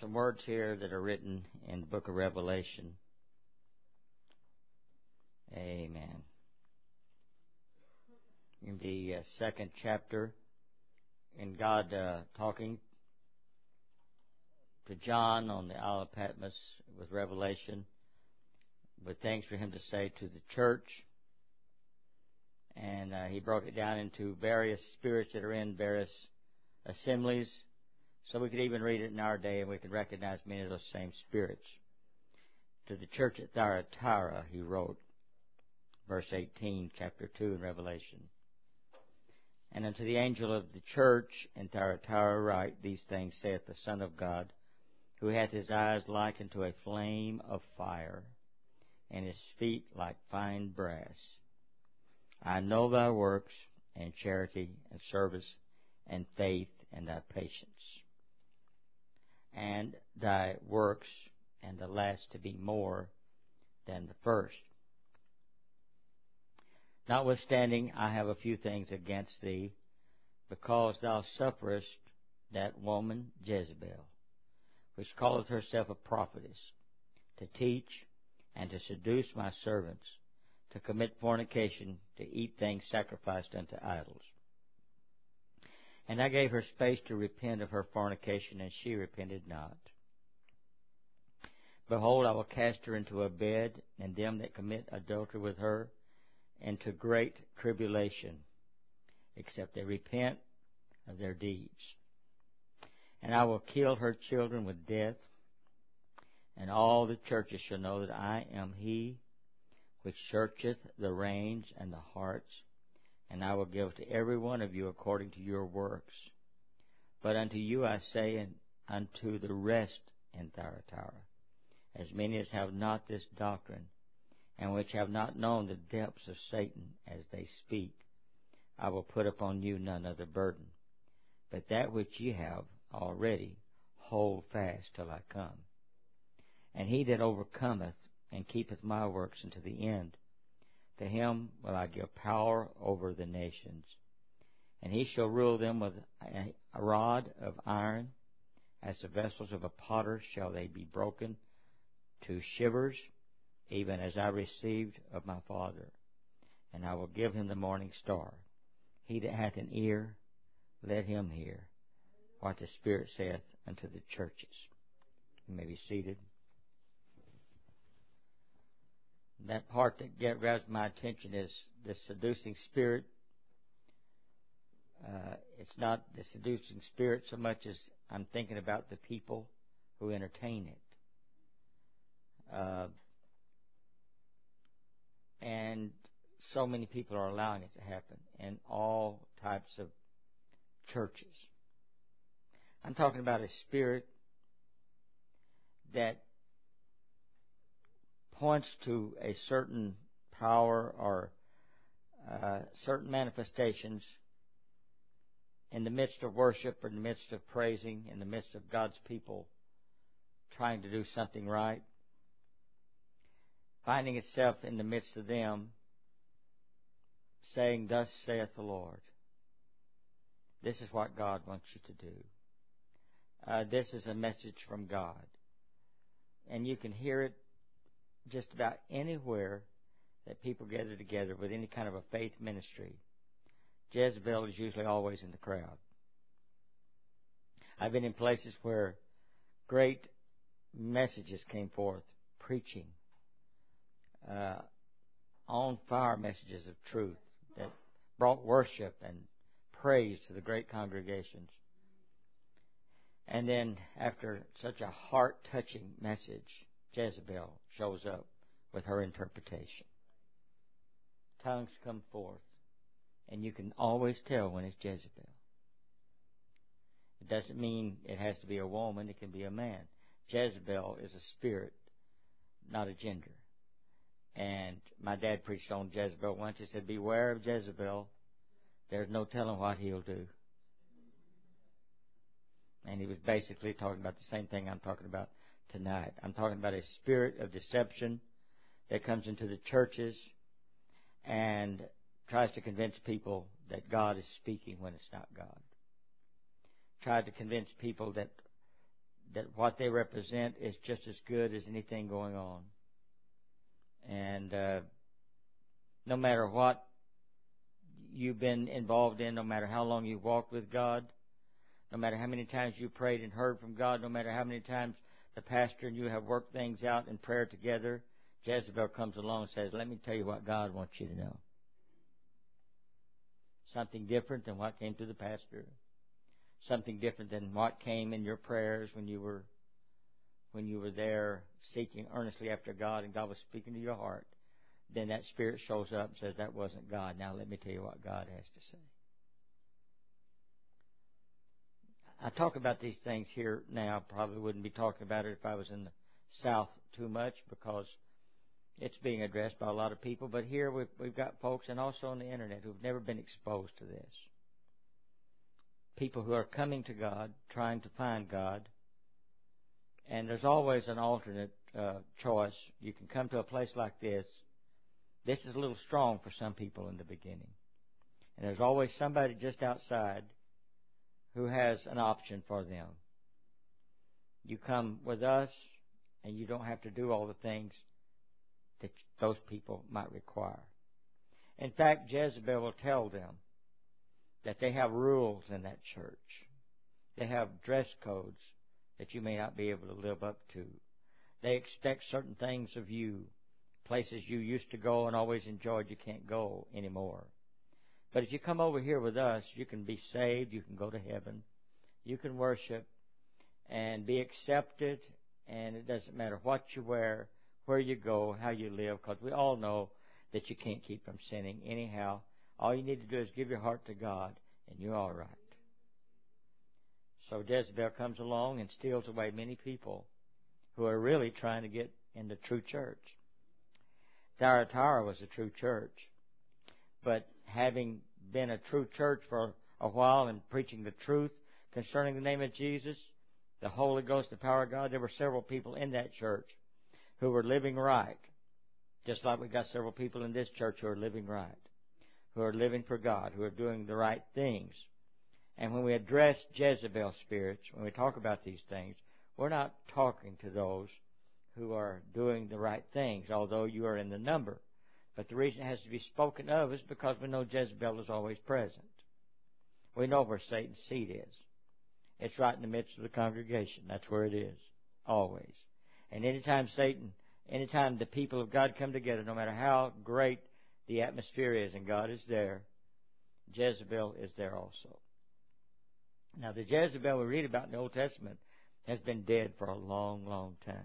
some words here that are written in the book of Revelation. Amen. In the second chapter, in God talking to John on the Isle of Patmos with Revelation, with things for him to say to the church. And he broke it down into various spirits that are in various assemblies. So we could even read it in our day and we could recognize many of those same spirits. To the church at Thyatira, he wrote, verse 18, chapter 2 in Revelation. And unto the angel of the church in Thyatira write, These things saith the Son of God, who hath his eyes like unto a flame of fire, and his feet like fine brass. I know thy works, and charity, and service, and faith, and thy patience, and thy works, and the last to be more than the first. Notwithstanding, I have a few things against thee, because thou sufferest that woman Jezebel, which calleth herself a prophetess, to teach and to seduce my servants, to commit fornication, to eat things sacrificed unto idols. And I gave her space to repent of her fornication, and she repented not. Behold, I will cast her into a bed, and them that commit adultery with her into great tribulation, except they repent of their deeds. And I will kill her children with death, and all the churches shall know that I am he which searcheth the reins and the hearts, and I will give to every one of you according to your works. But unto you I say, and unto the rest in Thyatira, as many as have not this doctrine, and which have not known the depths of Satan as they speak, I will put upon you none other burden, but that which ye have already, hold fast till I come. And he that overcometh and keepeth my works unto the end, to him will I give power over the nations. And he shall rule them with a rod of iron, as the vessels of a potter shall they be broken to shivers, even as I received of my Father. And I will give him the morning star. He that hath an ear, let him hear what the Spirit saith unto the churches. You may be seated. That part that grabs my attention is the seducing spirit. It's not the seducing spirit so much as I'm thinking about the people who entertain it. And so many people are allowing it to happen in all types of churches. I'm talking about a spirit that points to a certain power or certain manifestations in the midst of worship, or in the midst of praising, in the midst of God's people trying to do something right, finding itself in the midst of them saying, Thus saith the Lord. This is what God wants you to do. This is a message from God. And you can hear it just about anywhere that people gather together with any kind of a faith ministry. Jezebel is usually always in the crowd. I've been in places where great messages came forth, preaching, on fire messages of truth that brought worship and praise to the great congregations. And then after such a heart-touching message, Jezebel shows up with her interpretation. Tongues come forth, and you can always tell when it's Jezebel. It doesn't mean it has to be a woman, it can be a man. Jezebel is a spirit, not a gender. And my dad preached on Jezebel once. He said, Beware of Jezebel. There's no telling what he'll do. And he was basically talking about the same thing I'm talking about tonight. I'm talking about a spirit of deception that comes into the churches and tries to convince people that God is speaking when it's not God. Tries to convince people that that what they represent is just as good as anything going on. And no matter what you've been involved in, no matter how long you've walked with God, no matter how many times you prayed and heard from God, no matter how many times the pastor and you have worked things out in prayer together, Jezebel comes along and says, let me tell you what God wants you to know. Something different than what came through the pastor. Something different than what came in your prayers when you were there seeking earnestly after God and God was speaking to your heart. Then that spirit shows up and says, that wasn't God. Now let me tell you what God has to say. I talk about these things here now. Probably wouldn't be talking about it if I was in the South too much, because it's being addressed by a lot of people. But here we've got folks, and also on the internet, who've never been exposed to this. People who are coming to God, trying to find God. And there's always an alternate choice. You can come to a place like this. This is a little strong for some people in the beginning. And there's always somebody just outside who has an option for them. You come with us, and you don't have to do all the things that those people might require. In fact, Jezebel will tell them that they have rules in that church. They have dress codes that you may not be able to live up to. They expect certain things of you. Places you used to go and always enjoyed, you can't go anymore. But if you come over here with us, you can be saved, you can go to heaven, you can worship and be accepted, and it doesn't matter what you wear, where you go, how you live, because we all know that you can't keep from sinning anyhow. All you need to do is give your heart to God, and you're all right. So Jezebel comes along and steals away many people who are really trying to get in the true church. Thyatira was a true church, but having been a true church for a while and preaching the truth concerning the name of Jesus, the Holy Ghost, the power of God, there were several people in that church who were living right, just like we got several people in this church who are living right, who are living for God, who are doing the right things. And when we address Jezebel spirits, when we talk about these things, we're not talking to those who are doing the right things, although you are in the number. But the reason it has to be spoken of is because we know Jezebel is always present. We know where Satan's seat is. It's right in the midst of the congregation. That's where it is, always. And anytime the people of God come together, no matter how great the atmosphere is and God is there, Jezebel is there also. Now, the Jezebel we read about in the Old Testament has been dead for a long, long time.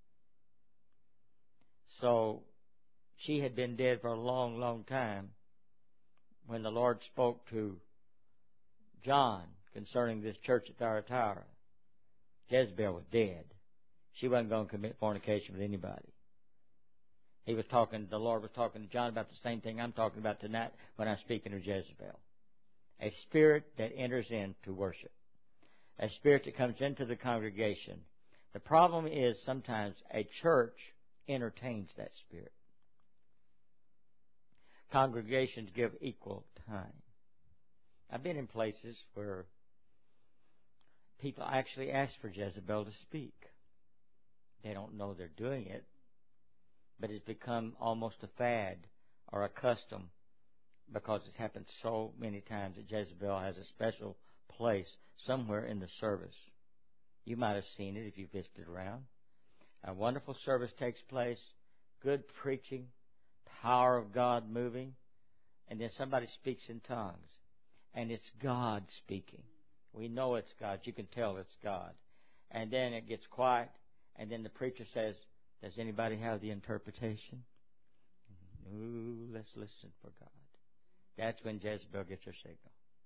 So, she had been dead for a long, long time when the Lord spoke to John concerning this church at Thyatira. Jezebel was dead. She wasn't going to commit fornication with anybody. The Lord was talking to John about the same thing I'm talking about tonight when I'm speaking of Jezebel. A spirit that enters into worship. A spirit that comes into the congregation. The problem is sometimes a church entertains that spirit. Congregations give equal time. I've been in places where people actually ask for Jezebel to speak. They don't know they're doing it, but it's become almost a fad or a custom because it's happened so many times that Jezebel has a special place somewhere in the service. You might have seen it if you visited around. A wonderful service takes place, good preaching, power of God moving, and then somebody speaks in tongues. And it's God speaking. We know it's God. You can tell it's God. And then it gets quiet, and then the preacher says, does anybody have the interpretation? Ooh, let's listen for God. That's when Jezebel gets her signal.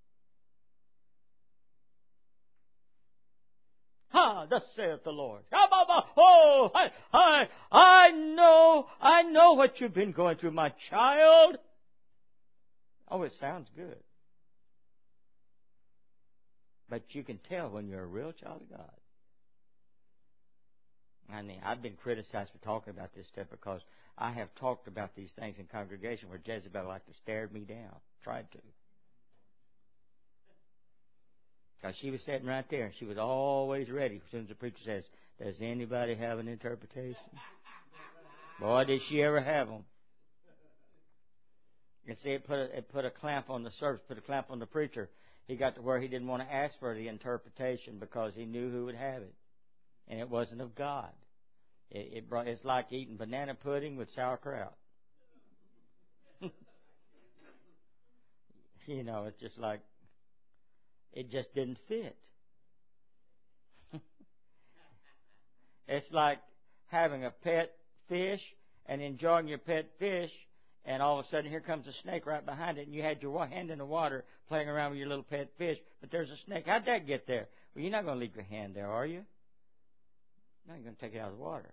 Ha! Thus saith the Lord. Oh, I know what you've been going through, my child. Oh, it sounds good. But you can tell when you're a real child of God. I mean, I've been criticized for talking about this stuff because I have talked about these things in congregation where Jezebel like to stare me down. Tried to. Because she was sitting right there, and she was always ready as soon as the preacher says, "Does anybody have an interpretation?" Boy, did she ever have them. And see, it put a clamp on the service, put a clamp on the preacher. He got to where he didn't want to ask for the interpretation because he knew who would have it. And it wasn't of God. It's like eating banana pudding with sauerkraut. It's just like, it just didn't fit. It's like having a pet fish and enjoying your pet fish, and all of a sudden here comes a snake right behind it, and you had your hand in the water playing around with your little pet fish, but there's a snake. How'd that get there? Well, you're not going to leave your hand there, are you? No, you're going to take it out of the water.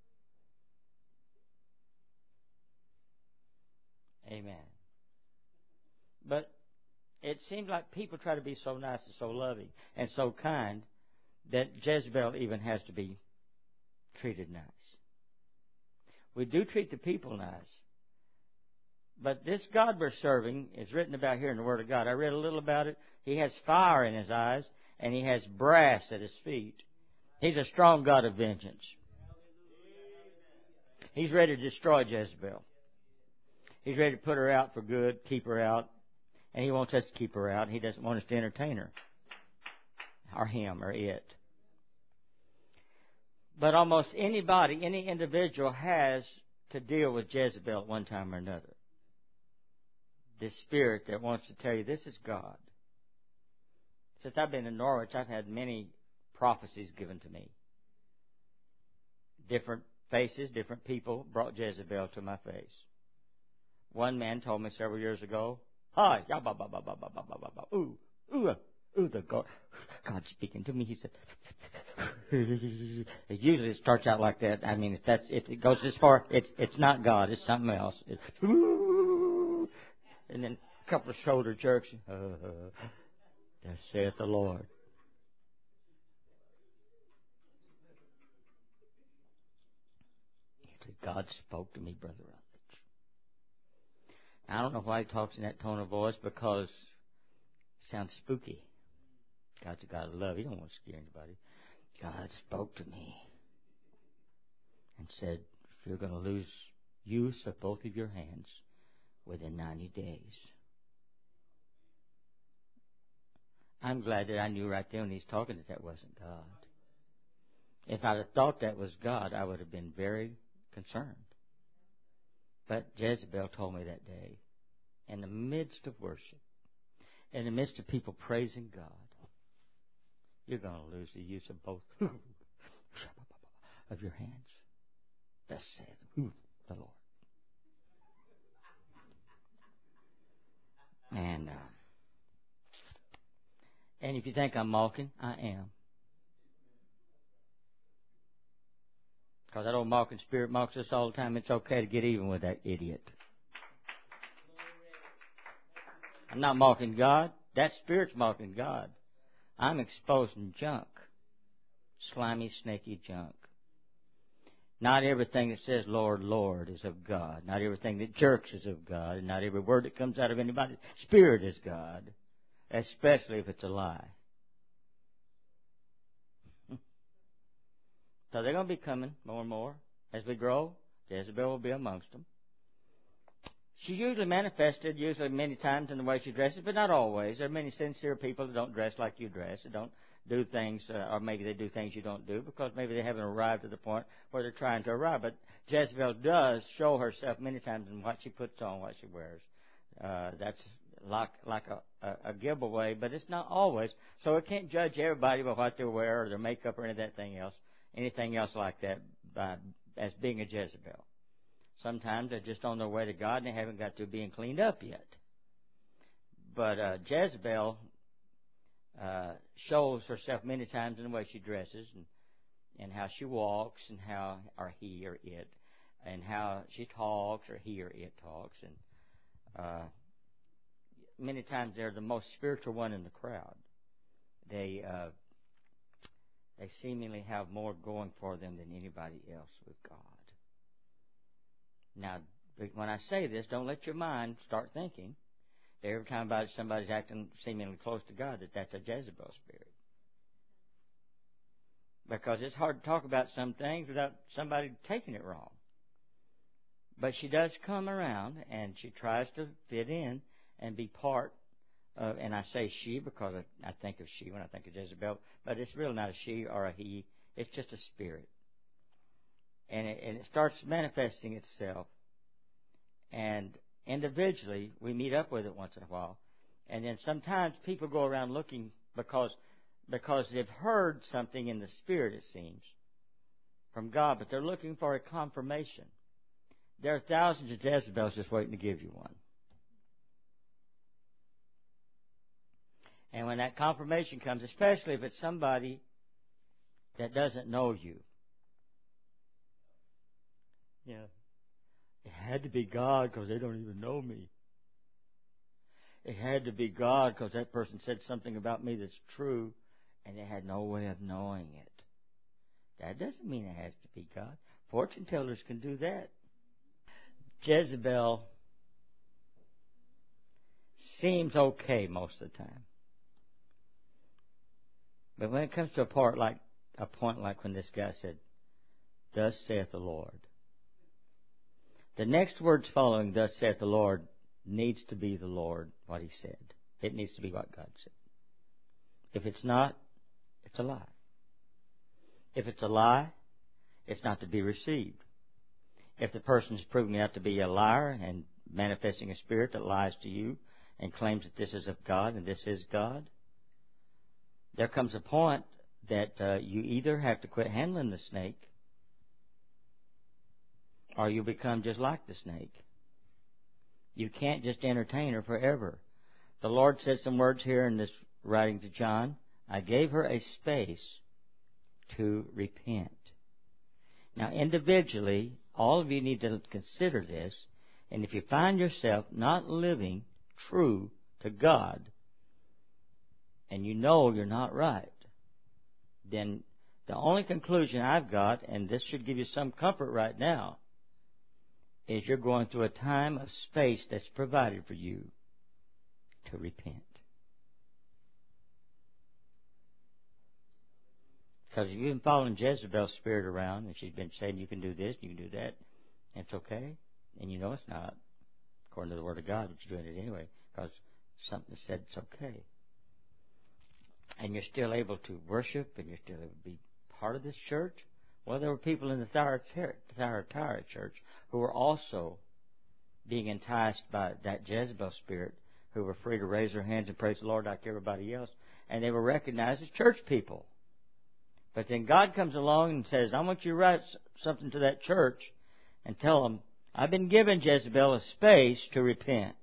Amen. But it seems like people try to be so nice and so loving and so kind that Jezebel even has to be treated nice. We do treat the people nice. But this God we're serving is written about here in the Word of God. I read a little about it. He has fire in His eyes, and He has brass at His feet. He's a strong God of vengeance. He's ready to destroy Jezebel. He's ready to put her out for good, keep her out. And He wants us to keep her out. He doesn't want us to entertain her. Or him, or it. But almost anybody, any individual has to deal with Jezebel at one time or another. This spirit that wants to tell you, this is God. Since I've been in Norwich, I've had many prophecies given to me. Different faces, different people brought Jezebel to my face. One man told me several years ago, "Hi, ya ba ba ba ba ba ba ba ba ba. Ooh, the God's speaking to me." He said, it usually starts out like that. I mean, if it goes this far, it's not God, it's something else. It's, and then a couple of shoulder jerks. Thus saith the Lord. God spoke to me, Brother Rutledge. I don't know why He talks in that tone of voice, because it sounds spooky. God's a God of love. He don't want to scare anybody. God spoke to me and said, "If you're going to lose use of both of your hands within 90 days. I'm glad that I knew right there when He's talking that wasn't God. If I'd have thought that was God, I would have been very concerned. But Jezebel told me that day, in the midst of worship, in the midst of people praising God, you're going to lose the use of both of your hands. Thus saith the Lord. And if you think I'm mocking, I am. Because that old mocking spirit mocks us all the time. It's okay to get even with that idiot. I'm not mocking God. That spirit's mocking God. I'm exposing junk. Slimy, snaky junk. Not everything that says Lord, Lord is of God. Not everything that jerks is of God. And not every word that comes out of anybody's spirit is God. Especially if it's a lie. So they're going to be coming more and more. As we grow, Jezebel will be amongst them. She's usually manifested, many times in the way she dresses, but not always. There are many sincere people that don't dress like you dress, that don't do things, or maybe they do things you don't do, because maybe they haven't arrived to the point where they're trying to arrive. But Jezebel does show herself many times in what she puts on, what she wears. That's like a giveaway, but it's not always. So it can't judge everybody by what they wear or their makeup or anything else like that as being a Jezebel. Sometimes they're just on their way to God and they haven't got to being cleaned up yet. But Jezebel shows herself many times in the way she dresses and how she walks and how, or he or it, and how she talks or he or it talks. And many times they're the most spiritual one in the crowd. They seemingly have more going for them than anybody else with God. Now, when I say this, don't let your mind start thinking Every time somebody's acting seemingly close to God, that's a Jezebel spirit. Because it's hard to talk about some things without somebody taking it wrong. But she does come around, and she tries to fit in and be part of, and I say she because I think of she when I think of Jezebel, but it's really not a she or a he. It's just a spirit. And it starts manifesting itself. And individually, we meet up with it once in a while. And then sometimes people go around looking because they've heard something in the spirit, it seems, from God, but they're looking for a confirmation. There are thousands of Jezebels just waiting to give you one. And when that confirmation comes, especially if it's somebody that doesn't know you, it had to be God because they don't even know me. It had to be God because that person said something about me that's true, and they had no way of knowing it. That doesn't mean it has to be God. Fortune tellers can do that. Jezebel seems okay most of the time. But when it comes to a point like when this guy said, "Thus saith the Lord," the next words following, "Thus saith the Lord," needs to be the Lord, what He said. It needs to be what God said. If it's not, it's a lie. If it's a lie, it's not to be received. If the person is proving out to be a liar and manifesting a spirit that lies to you and claims that this is of God and this is God, there comes a point that you either have to quit handling the snake or you become just like the snake. You can't just entertain her forever. The Lord said some words here in this writing to John. I gave her a space to repent. Now, individually, all of you need to consider this, and if you find yourself not living true to God, and you know you're not right, then the only conclusion I've got, and this should give you some comfort right now, is you're going through a time of space that's provided for you to repent. Because if you've been following Jezebel's spirit around, and she's been saying you can do this, you can do that, and it's okay, and you know it's not, according to the Word of God, but you're doing it anyway, because something said it's okay. And you're still able to worship, and you're still able to be part of this church. Well, there were people in the Thyatira church who were also being enticed by that Jezebel spirit, who were free to raise their hands and praise the Lord like everybody else, and they were recognized as church people. But then God comes along and says, I want you to write something to that church and tell them, I've been giving Jezebel a space to repent.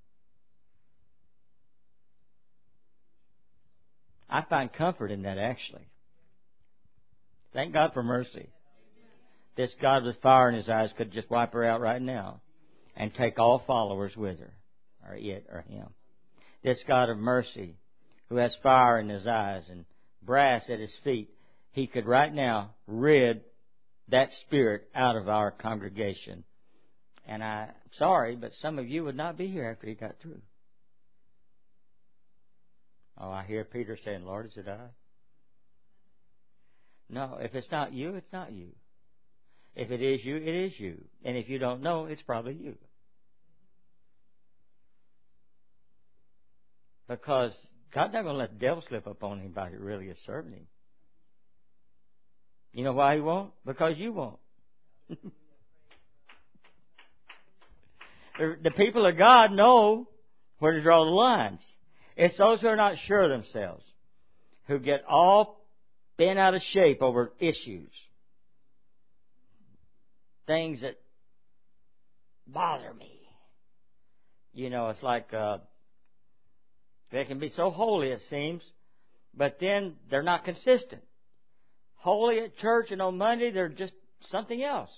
I find comfort in that, actually. Thank God for mercy. This God with fire in His eyes could just wipe her out right now and take all followers with her, or it, or him. This God of mercy, who has fire in His eyes and brass at His feet, He could right now rid that spirit out of our congregation. And I'm sorry, but some of you would not be here after He got through. Oh, I hear Peter saying, Lord, is it I? No, if it's not you, it's not you. If it is you, it is you. And if you don't know, it's probably you. Because God's not going to let the devil slip up on anybody who really is serving Him. You know why He won't? Because you won't. The people of God know where to draw the lines. It's those who are not sure of themselves, who get all bent out of shape over issues, things that bother me. You know, it's like they can be so holy, it seems, but then they're not consistent. Holy at church, and on Monday they're just something else.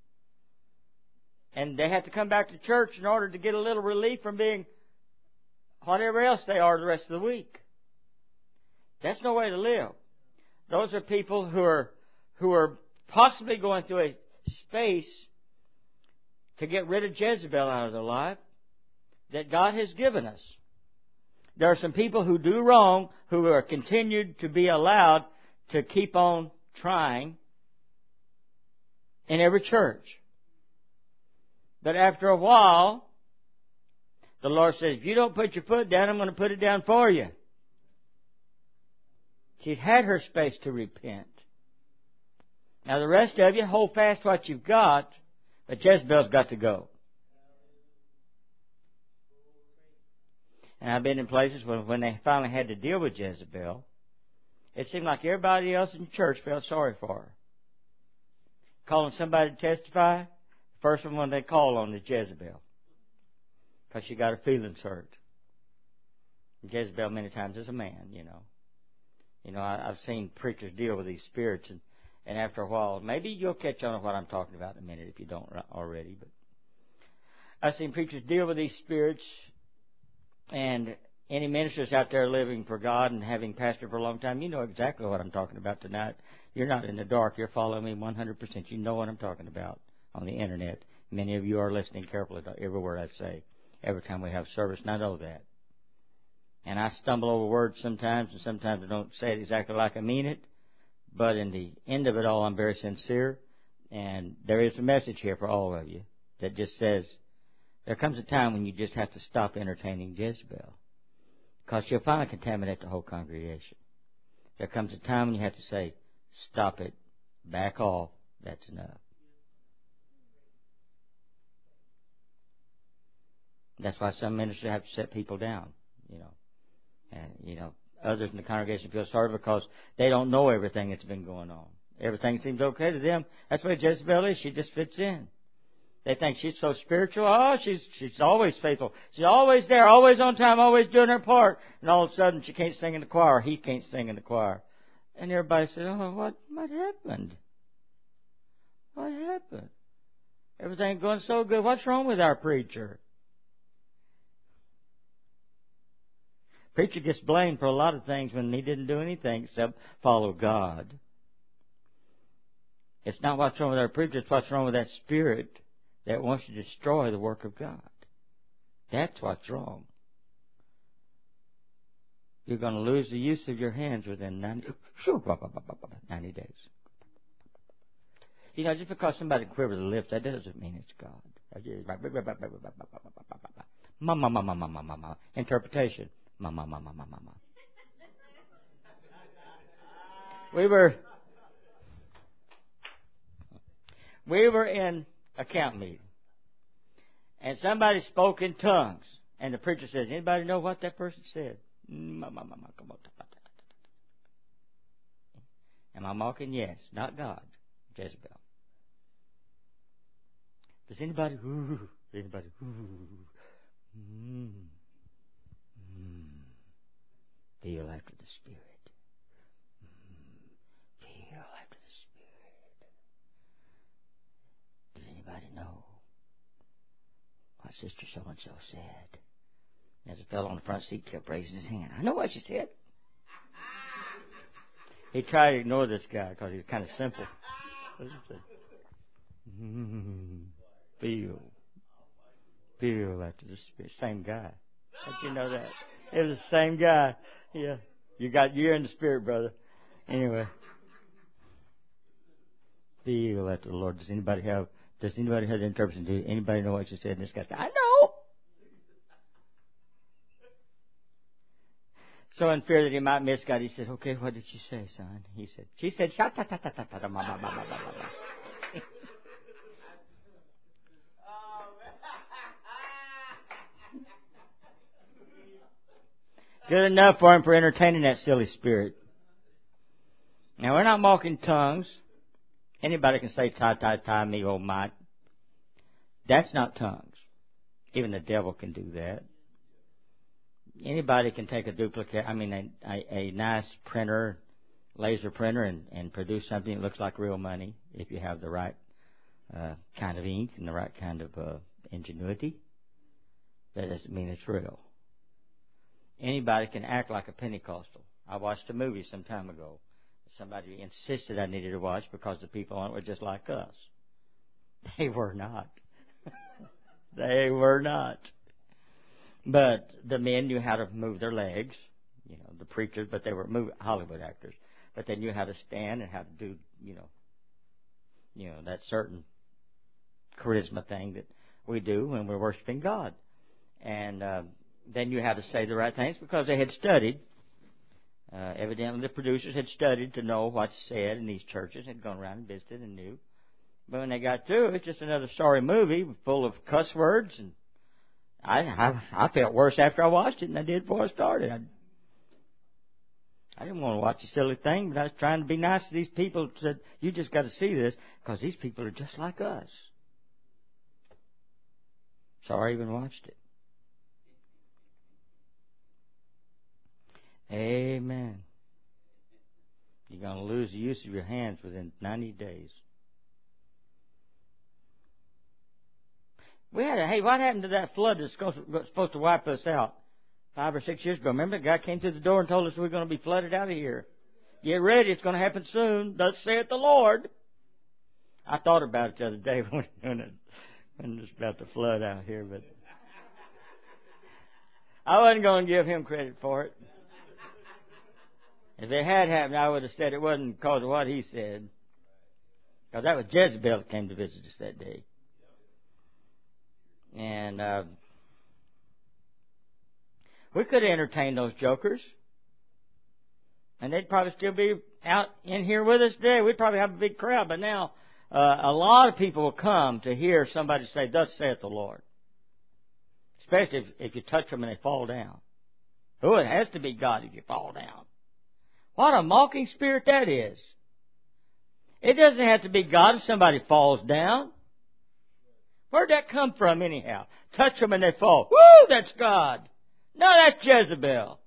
And they have to come back to church in order to get a little relief from being whatever else they are the rest of the week. That's no way to live. Those are people who are possibly going through a space to get rid of Jezebel out of their life, that God has given us. There are some people who do wrong who are continued to be allowed to keep on trying in every church. But after a while, the Lord says, if you don't put your foot down, I'm going to put it down for you. She's had her space to repent. Now the rest of you, hold fast what you've got, but Jezebel's got to go. And I've been in places when they finally had to deal with Jezebel, it seemed like everybody else in the church felt sorry for her. Calling somebody to testify, the first one they call on is Jezebel. Because she got her feelings hurt. And Jezebel many times is a man, you know. You know, I've seen preachers deal with these spirits, and after a while, maybe you'll catch on to what I'm talking about in a minute if you don't already. But I've seen preachers deal with these spirits, and any ministers out there living for God and having pastored for a long time, you know exactly what I'm talking about tonight. You're not in the dark. You're following me 100%. You know what I'm talking about on the internet. Many of you are listening carefully to every word I say every time we have service, and I know that. And I stumble over words sometimes, and sometimes I don't say it exactly like I mean it. But in the end of it all, I'm very sincere. And there is a message here for all of you that just says, there comes a time when you just have to stop entertaining Jezebel. Because she'll finally contaminate the whole congregation. There comes a time when you have to say, stop it, back off, that's enough. That's why some ministers have to set people down, you know. And, you know, others in the congregation feel sorry because they don't know everything that's been going on. Everything seems okay to them. That's what Jezebel is. She just fits in. They think she's so spiritual. Oh, she's always faithful. She's always there, always on time, always doing her part. And all of a sudden she can't sing in the choir. He can't sing in the choir. And everybody says, oh, what happened? What happened? Everything's going so good. What's wrong with our preacher? Preacher gets blamed for a lot of things when he didn't do anything except follow God. It's not what's wrong with our preacher, it's what's wrong with that spirit that wants to destroy the work of God. That's what's wrong. You're going to lose the use of your hands within 90 days. You know, just because somebody quivers the lips, that doesn't mean it's God. Interpretation. We were in a camp meeting, and somebody spoke in tongues, and the preacher says, anybody know what that person said? Am I mocking? Yes. Not God. Jezebel. Does anybody feel after the Spirit? Feel after the Spirit. Does anybody know what Sister so-and-so said? As a fellow on the front seat kept raising his hand. I know what she said. He tried to ignore this guy because he was kind of simple. What does it say? Feel after the Spirit. Same guy. How'd you know that? It was the same guy. Yeah. You're in the Spirit, brother. Anyway. Feel after the Lord. Does anybody have the interpretation? Do anybody know what she said? And this guy said, I know. So in fear that he might miss God, he said, okay, what did she say, son? She said, sha ta ta ta ta ta ma ma ma ma ma. Good enough for him for entertaining that silly spirit. Now, we're not mocking tongues. Anybody can say, ta, ta, ta, me, oh, my. That's not tongues. Even the devil can do that. Anybody can take a nice printer, laser printer, and produce something that looks like real money if you have the right kind of ink and the right kind of ingenuity. That doesn't mean it's real. Anybody can act like a Pentecostal. I watched a movie some time ago. Somebody insisted I needed to watch because the people on it were just like us. They were not. They were not. But the men knew how to move their legs, the preachers, but they were Hollywood actors. But they knew how to stand and how to do, that certain charisma thing that we do when we're worshiping God. And they knew how to say the right things because they had studied. Evidently the producers had studied to know what's said in these churches, had gone around and visited and knew. But when they got through, it's just another sorry movie full of cuss words, and I felt worse after I watched it than I did before I started. I didn't want to watch a silly thing, but I was trying to be nice to these people. Said, you just got to see this because these people are just like us. So I even watched it. Amen. You're going to lose the use of your hands within 90 days. Hey, what happened to that flood that's supposed to wipe us out 5 or 6 years ago? Remember, the guy came to the door and told us we're going to be flooded out of here. Get ready, it's going to happen soon. Thus saith the Lord. I thought about it the other day when it was about to flood out here, but I wasn't going to give him credit for it. If it had happened, I would have said it wasn't because of what he said. Because that was Jezebel that came to visit us that day. And we could have entertained those jokers. And they'd probably still be out in here with us today. We'd probably have a big crowd. But now a lot of people will come to hear somebody say, thus saith the Lord. Especially if you touch them and they fall down. Oh, it has to be God if you fall down. What a mocking spirit that is. It doesn't have to be God if somebody falls down. Where'd that come from anyhow? Touch them and they fall. Woo, that's God. No, that's Jezebel.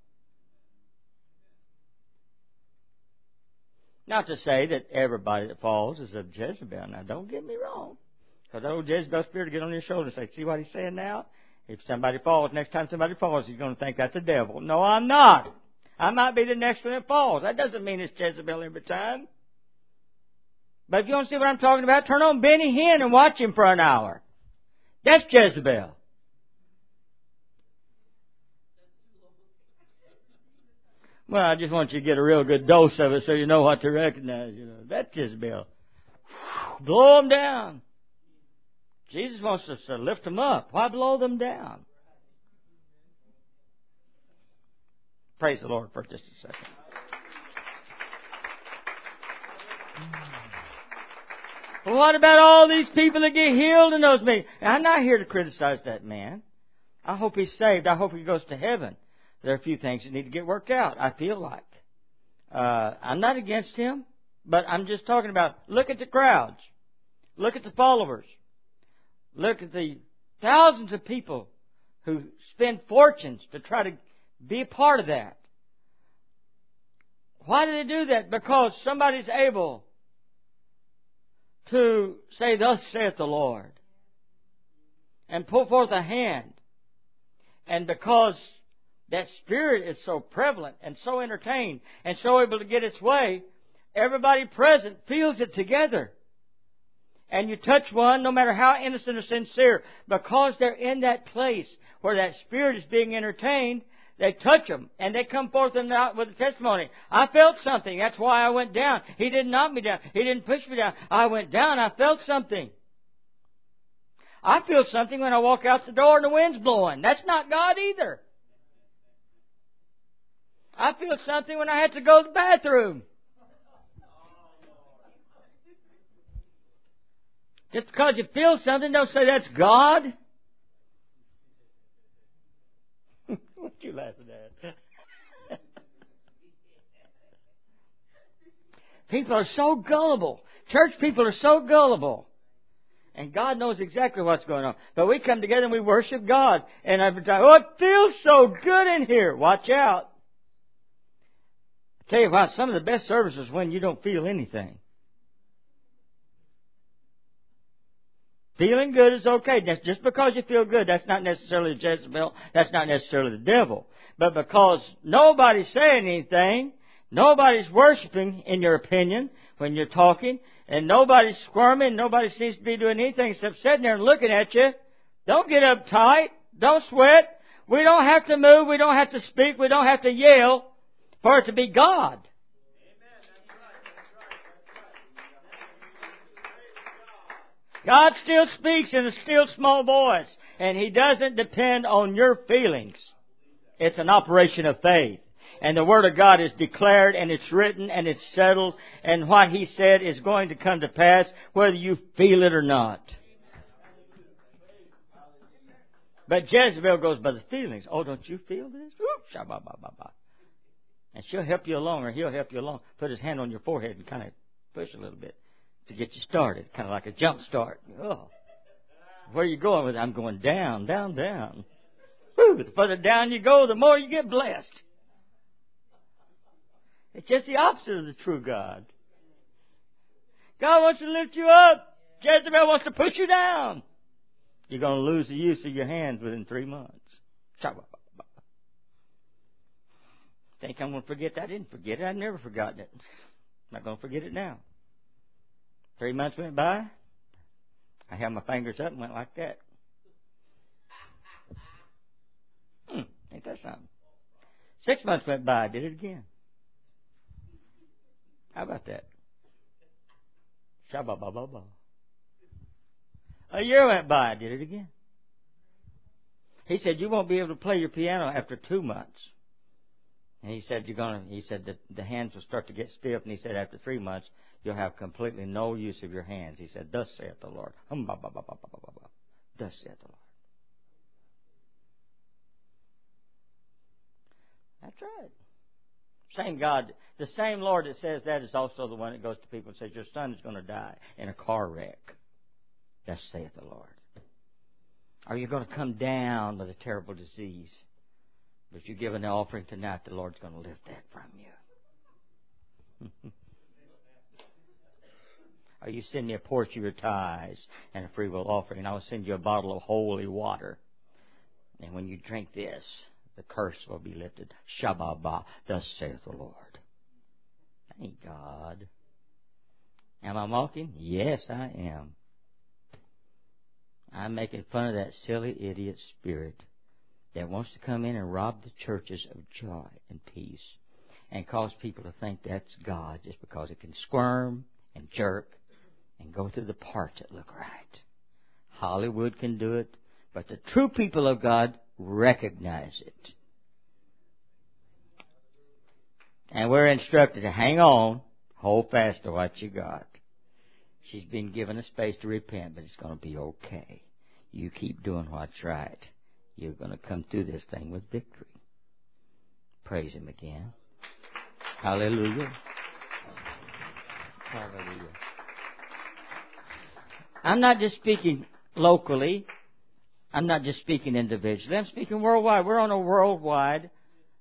Not to say that everybody that falls is of Jezebel. Now, don't get me wrong. Because that old Jezebel spirit will get on your shoulder and say, see what he's saying now? If somebody falls, next time somebody falls, he's going to think that's the devil. No, I'm not. I might be the next one that falls. That doesn't mean it's Jezebel every time. But if you want to see what I'm talking about, turn on Benny Hinn and watch him for an hour. That's Jezebel. Well, I just want you to get a real good dose of it so you know what to recognize. That's Jezebel. Blow them down. Jesus wants us to lift them up. Why blow them down? Praise the Lord for just a second. Well, what about all these people that get healed in those meetings? I'm not here to criticize that man. I hope he's saved. I hope he goes to heaven. There are a few things that need to get worked out, I feel like. I'm not against him, but I'm just talking about, look at the crowds. Look at the followers. Look at the thousands of people who spend fortunes to try to be a part of that. Why do they do that? Because somebody's able to say, thus saith the Lord, and pull forth a hand. And because that spirit is so prevalent and so entertained and so able to get its way, everybody present feels it together. And you touch one, no matter how innocent or sincere, because they're in that place where that spirit is being entertained, they touch them, and they come forth with a testimony. I felt something. That's why I went down. He didn't knock me down. He didn't push me down. I went down. I felt something. I feel something when I walk out the door and the wind's blowing. That's not God either. I feel something when I had to go to the bathroom. Just because you feel something, don't say that's God. What you laughing at? People are so gullible. Church people are so gullible. And God knows exactly what's going on. But we come together and we worship God. And every time, oh, it feels so good in here. Watch out. I tell you what, some of the best services is when you don't feel anything. Feeling good is okay. That's just because you feel good, that's not necessarily Jezebel. That's not necessarily the devil. But because nobody's saying anything, nobody's worshiping, in your opinion, when you're talking, and nobody's squirming, nobody seems to be doing anything except sitting there and looking at you, don't get uptight. Don't sweat. We don't have to move. We don't have to speak. We don't have to yell for it to be God. God still speaks in a still small voice, and He doesn't depend on your feelings. It's an operation of faith. And the Word of God is declared, and it's written, and it's settled, and what He said is going to come to pass, whether you feel it or not. But Jezebel goes by the feelings. Oh, don't you feel this? And she'll help you along, or he'll help you along. Put his hand on your forehead and kind of push a little bit to get you started, kind of like a jump start. Oh, where are you going with it? I'm going down, down, down. Woo, the further down you go, the more you get blessed. It's just the opposite of the true God. God wants to lift you up. Jezebel wants to put you down. You're going to lose the use of your hands within 3 months. Think I'm going to forget that? I didn't forget it. I've never forgotten it. I'm not going to forget it now. 3 months went by. I held my fingers up and went like that. Ain't that something? 6 months went by. I did it again. How about that? Shabba-ba-ba-ba. A year went by. I did it again. He said, you won't be able to play your piano after 2 months. And he said, he said that the hands will start to get stiff. And he said, after 3 months, you'll have completely no use of your hands. He said, thus saith the Lord. Thus saith the Lord. That's right. Same God, the same Lord that says that is also the one that goes to people and says, your son is going to die in a car wreck. Thus saith the Lord. Or you're going to come down with a terrible disease. But if you give an offering tonight, the Lord's going to lift that from you. Or you send me a portion of your tithes and a free will offering, and I'll send you a bottle of holy water. And when you drink this, the curse will be lifted. Shabba-ba, thus saith the Lord. Thank God. Am I mocking? Yes, I am. I'm making fun of that silly idiot spirit that wants to come in and rob the churches of joy and peace and cause people to think that's God just because it can squirm and jerk and go through the parts that look right. Hollywood can do it, but the true people of God recognize it. And we're instructed to hang on, hold fast to what you got. She's been given a space to repent, but it's going to be okay. You keep doing what's right. You're going to come through this thing with victory. Praise Him again. Hallelujah. Hallelujah. I'm not just speaking locally. I'm not just speaking individually. I'm speaking worldwide. We're on a worldwide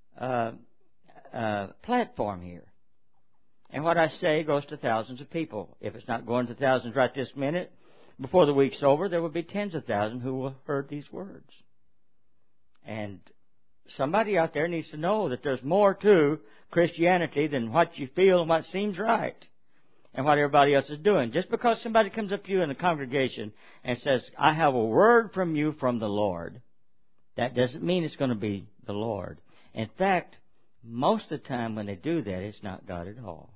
platform here. And what I say goes to thousands of people. If it's not going to thousands right this minute, before the week's over, there will be tens of thousands who will hear these words. And somebody out there needs to know that there's more to Christianity than what you feel and what seems right and what everybody else is doing. Just because somebody comes up to you in the congregation and says, I have a word from you from the Lord, that doesn't mean it's going to be the Lord. In fact, most of the time when they do that, it's not God at all.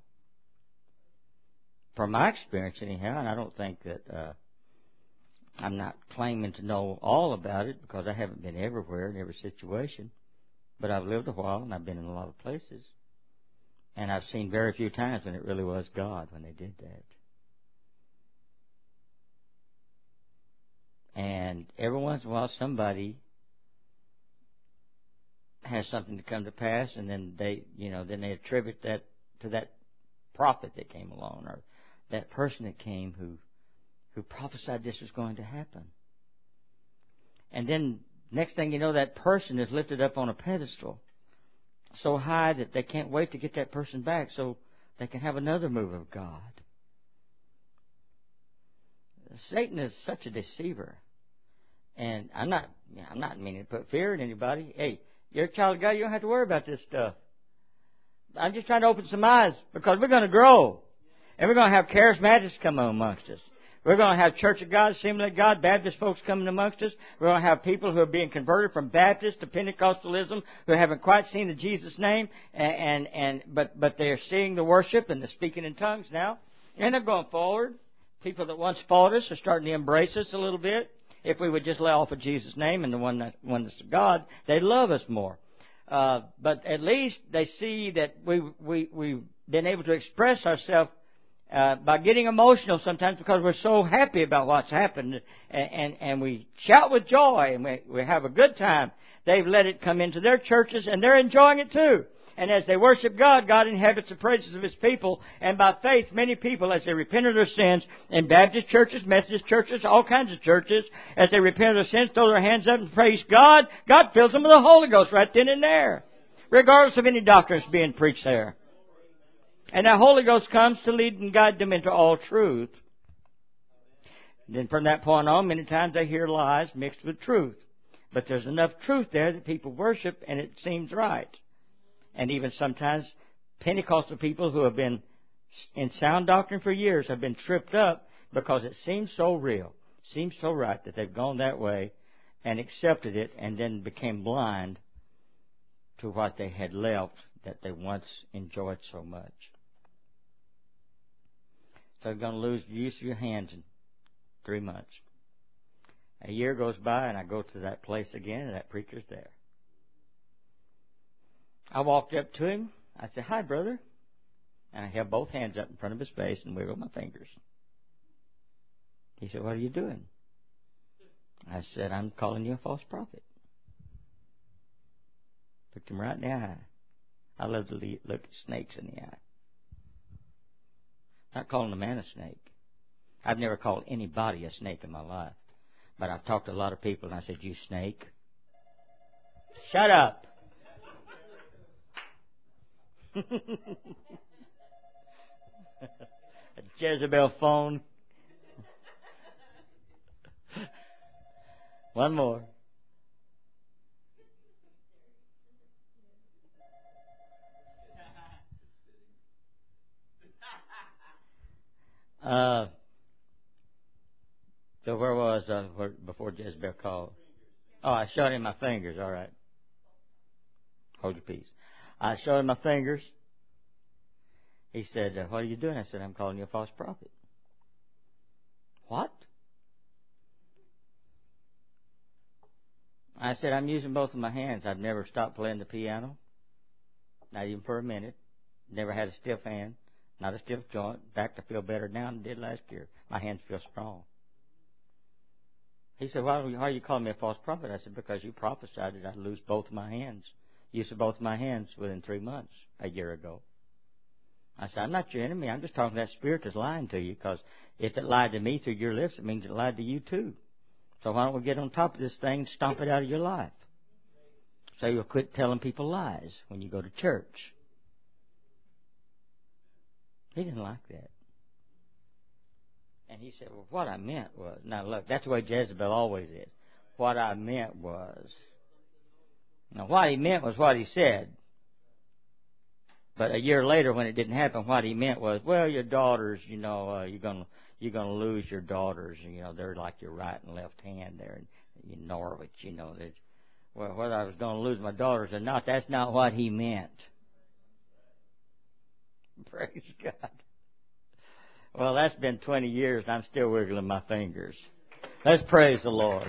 From my experience anyhow, and I don't think that I'm not claiming to know all about it because I haven't been everywhere in every situation, but I've lived a while and I've been in a lot of places. And I've seen very few times when it really was God when they did that. And every once in a while somebody has something to come to pass, and then they attribute that to that prophet that came along or that person that came who prophesied this was going to happen. And then next thing you know, that person is lifted up on a pedestal so high that they can't wait to get that person back so they can have another move of God. Satan is such a deceiver. And I'm not meaning to put fear in anybody. Hey, you're a child of God, you don't have to worry about this stuff. I'm just trying to open some eyes because we're going to grow. And we're going to have charismatics come amongst us. We're going to have Church of God, Assembly of God, Baptist folks coming amongst us. We're going to have people who are being converted from Baptist to Pentecostalism who haven't quite seen the Jesus name, but they're seeing the worship and the speaking in tongues now. And they're going forward. People that once fought us are starting to embrace us a little bit. If we would just lay off of Jesus' name and the one that's God, they'd love us more. But at least they see that we've been able to express ourselves by getting emotional sometimes because we're so happy about what's happened, and we shout with joy and we have a good time. They've let it come into their churches and they're enjoying it too. And as they worship God, God inhabits the praises of His people. And by faith, many people, as they repent of their sins, in Baptist churches, Methodist churches, all kinds of churches, as they repent of their sins, throw their hands up and praise God, God fills them with the Holy Ghost right then and there, regardless of any doctrines being preached there. And that Holy Ghost comes to lead and guide them into all truth. Then from that point on, many times they hear lies mixed with truth. But there's enough truth there that people worship and it seems right. And even sometimes Pentecostal people who have been in sound doctrine for years have been tripped up because it seems so real, seems so right that they've gone that way and accepted it and then became blind to what they had left that they once enjoyed so much. So you're going to lose the use of your hands in 3 months. A year goes by and I go to that place again and that preacher's there. I walked up to him. I said, "Hi, brother." And I held both hands up in front of his face and wiggled my fingers. He said, "What are you doing?" I said, "I'm calling you a false prophet." Looked him right in the eye. I love to look at snakes in the eye. Not calling a man a snake. I've never called anybody a snake in my life. But I've talked to a lot of people and I said, "You snake." Shut up. A Jezebel phone. One more. So where was I before Jezebel called? Oh, I showed him my fingers. All right. Hold your peace. I showed him my fingers. He said, "What are you doing?" I said, "I'm calling you a false prophet." "What?" I said, "I'm using both of my hands. I've never stopped playing the piano. Not even for a minute. Never had a stiff hand. Not a stiff joint. In fact, I feel better now than I did last year. My hands feel strong." He said, why are you calling me a false prophet?" I said, "Because you prophesied that I'd lose both of my hands. Use of both of my hands within 3 months a year ago." I said, "I'm not your enemy. I'm just talking to that spirit that's lying to you, because if it lied to me through your lips, it means it lied to you too. So why don't we get on top of this thing and stomp it out of your life? So you'll quit telling people lies when you go to church." He didn't like that. And he said, "Well, what I meant was..." Now look, that's the way Jezebel always is. What I meant was... Now what he meant was what he said. But a year later, when it didn't happen, what he meant was, "Well, your daughters, you're gonna lose your daughters. They're like your right and left hand there in Norwich. Well, whether I was going to lose my daughters or not, that's not what he meant." Praise God. Well, that's been 20 years, and I'm still wiggling my fingers. Let's praise the Lord.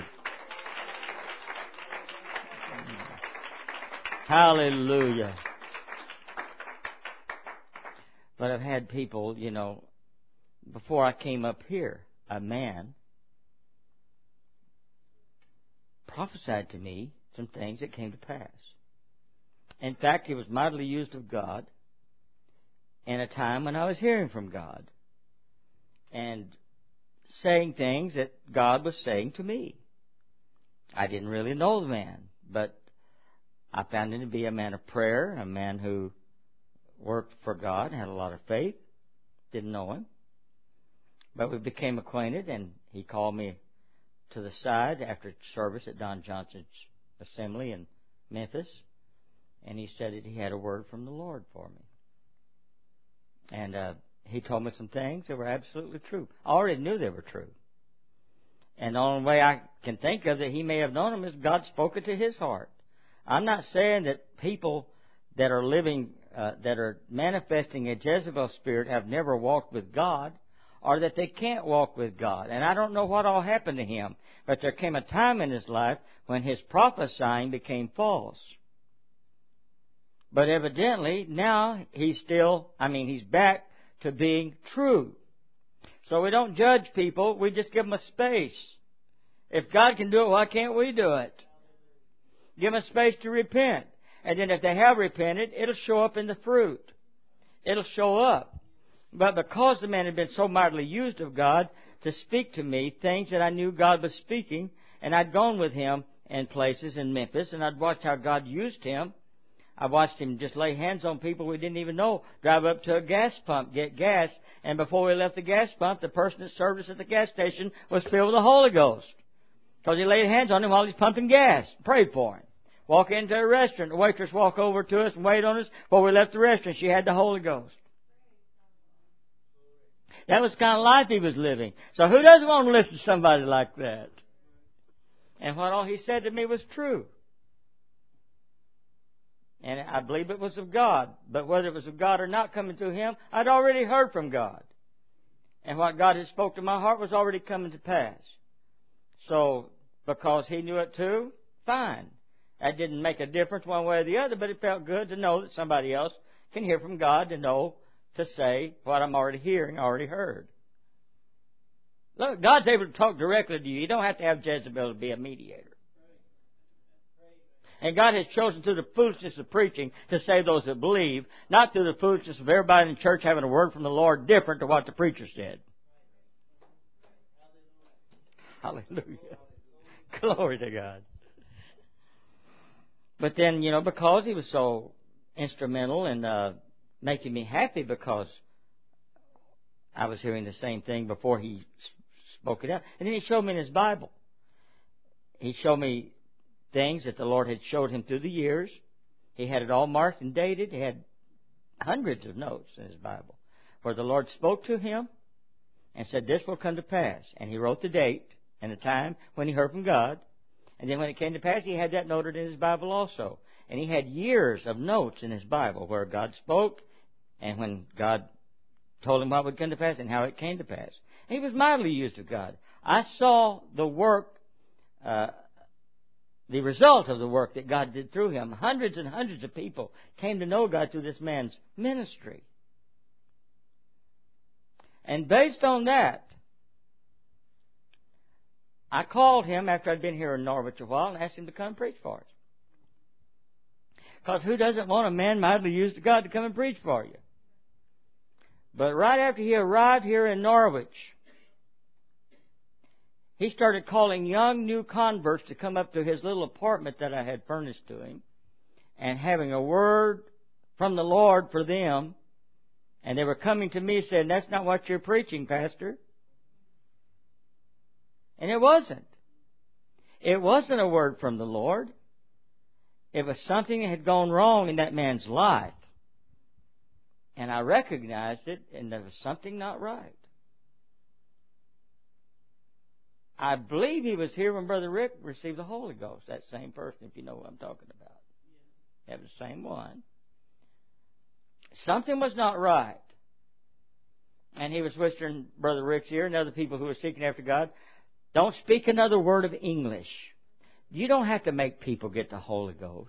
Hallelujah. But I've had people, before I came up here, a man prophesied to me some things that came to pass. In fact, he was mightily used of God in a time when I was hearing from God and saying things that God was saying to me. I didn't really know the man, but I found him to be a man of prayer, a man who worked for God, had a lot of faith. Didn't know him. But we became acquainted, and he called me to the side after service at Don Johnson's assembly in Memphis, and he said that he had a word from the Lord for me. And he told me some things that were absolutely true. I already knew they were true. And the only way I can think of that he may have known them is God spoke it to his heart. I'm not saying that people that are living, that are manifesting a Jezebel spirit have never walked with God, or that they can't walk with God. And I don't know what all happened to him, but there came a time in his life when his prophesying became false. But evidently, now he's back to being true. So we don't judge people, we just give them a space. If God can do it, why can't we do it? Give them a space to repent. And then if they have repented, it'll show up in the fruit. It'll show up. But because the man had been so mightily used of God to speak to me things that I knew God was speaking, and I'd gone with him in places in Memphis, and I'd watched how God used him. I watched him just lay hands on people we didn't even know, drive up to a gas pump, get gas, and before we left the gas pump, the person that served us at the gas station was filled with the Holy Ghost. Because he laid hands on him while he's pumping gas, prayed for him. Walk into a restaurant, the waitress walked over to us and waited on us. Before we left the restaurant, she had the Holy Ghost. That was the kind of life he was living. So who doesn't want to listen to somebody like that? And what all he said to me was true. And I believe it was of God. But whether it was of God or not coming through him, I'd already heard from God. And what God had spoke to my heart was already coming to pass. So, because he knew it too, fine. That didn't make a difference one way or the other, but it felt good to know that somebody else can hear from God, to know, to say what I'm already hearing, already heard. Look, God's able to talk directly to you. You don't have to have Jezebel to be a mediator. And God has chosen through the foolishness of preaching to save those that believe, not through the foolishness of everybody in the church having a word from the Lord different to what the preacher said. Hallelujah. Glory to God. But then, because he was so instrumental in making me happy, because I was hearing the same thing before he spoke it out. And then he showed me in his Bible. He showed me things that the Lord had showed him through the years. He had it all marked and dated. He had hundreds of notes in his Bible where the Lord spoke to him and said, this will come to pass. And he wrote the date and the time when he heard from God. And then when it came to pass, he had that noted in his Bible also. And he had years of notes in his Bible where God spoke and when God told him what would come to pass and how it came to pass. And he was mightily used of God. I saw the work, the result of the work that God did through him. Hundreds and hundreds of people came to know God through this man's ministry. And based on that, I called him after I'd been here in Norwich a while and asked him to come preach for us. Because who doesn't want a man mightily used of God to come and preach for you? But right after he arrived here in Norwich, he started calling young new converts to come up to his little apartment that I had furnished to him and having a word from the Lord for them. And they were coming to me saying, that's not what you're preaching, Pastor. And it wasn't. It wasn't a word from the Lord. It was something that had gone wrong in that man's life. And I recognized it, and there was something not right. I believe he was here when Brother Rick received the Holy Ghost. That same person, if you know what I'm talking about. That was the same one. Something was not right. And he was whispering Brother Rick's ear and other people who were seeking after God, don't speak another word of English. You don't have to make people get the Holy Ghost.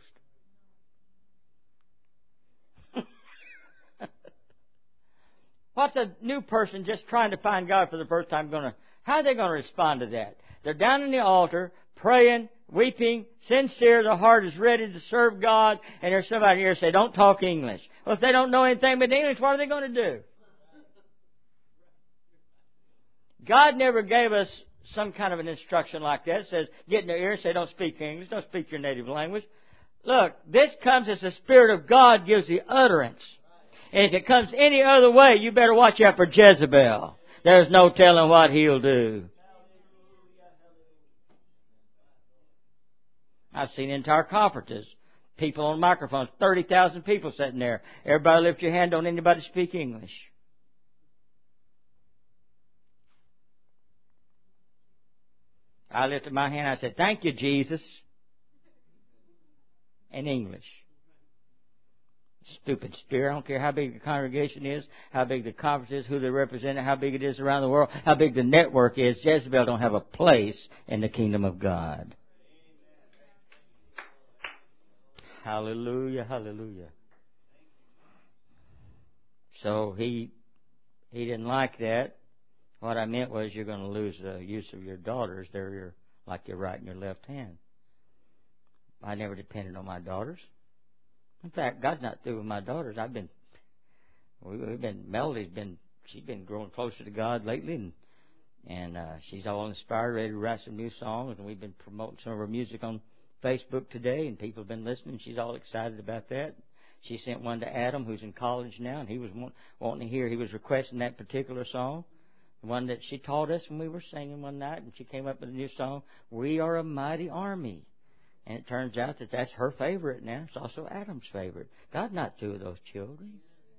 What's a new person just trying to find God for the first time how are they going to respond to that? They're down in the altar, praying, weeping, sincere, their heart is ready to serve God, and there's somebody here say, don't talk English. Well, if they don't know anything but English, what are they going to do? God never gave us some kind of an instruction like that. It says, get in their ear and say, don't speak English, don't speak your native language. Look, this comes as the Spirit of God gives the utterance. And if it comes any other way, you better watch out for Jezebel. There's no telling what he'll do. I've seen entire conferences, people on microphones, 30,000 people sitting there. Everybody lift your hand, don't anybody speak English. I lifted my hand. I said, "Thank you, Jesus," in English. Stupid spirit. I don't care how big the congregation is, how big the conference is, who they represent, how big it is around the world, how big the network is. Jezebel don't have a place in the kingdom of God. Hallelujah, hallelujah. So he didn't like that. What I meant was you're going to lose the use of your daughters. They're like your right and your left hand. I never depended on my daughters. In fact, God's not through with my daughters. She's been growing closer to God lately, and she's all inspired, ready to write some new songs, and we've been promoting some of her music on Facebook today, and people have been listening. She's all excited about that. She sent one to Adam, who's in college now, and he was wanting to hear. He was requesting that particular song, the one that she taught us when we were singing one night, and she came up with a new song, "We Are a Mighty Army." And it turns out that that's her favorite now. It's also Adam's favorite. God's not through with those children.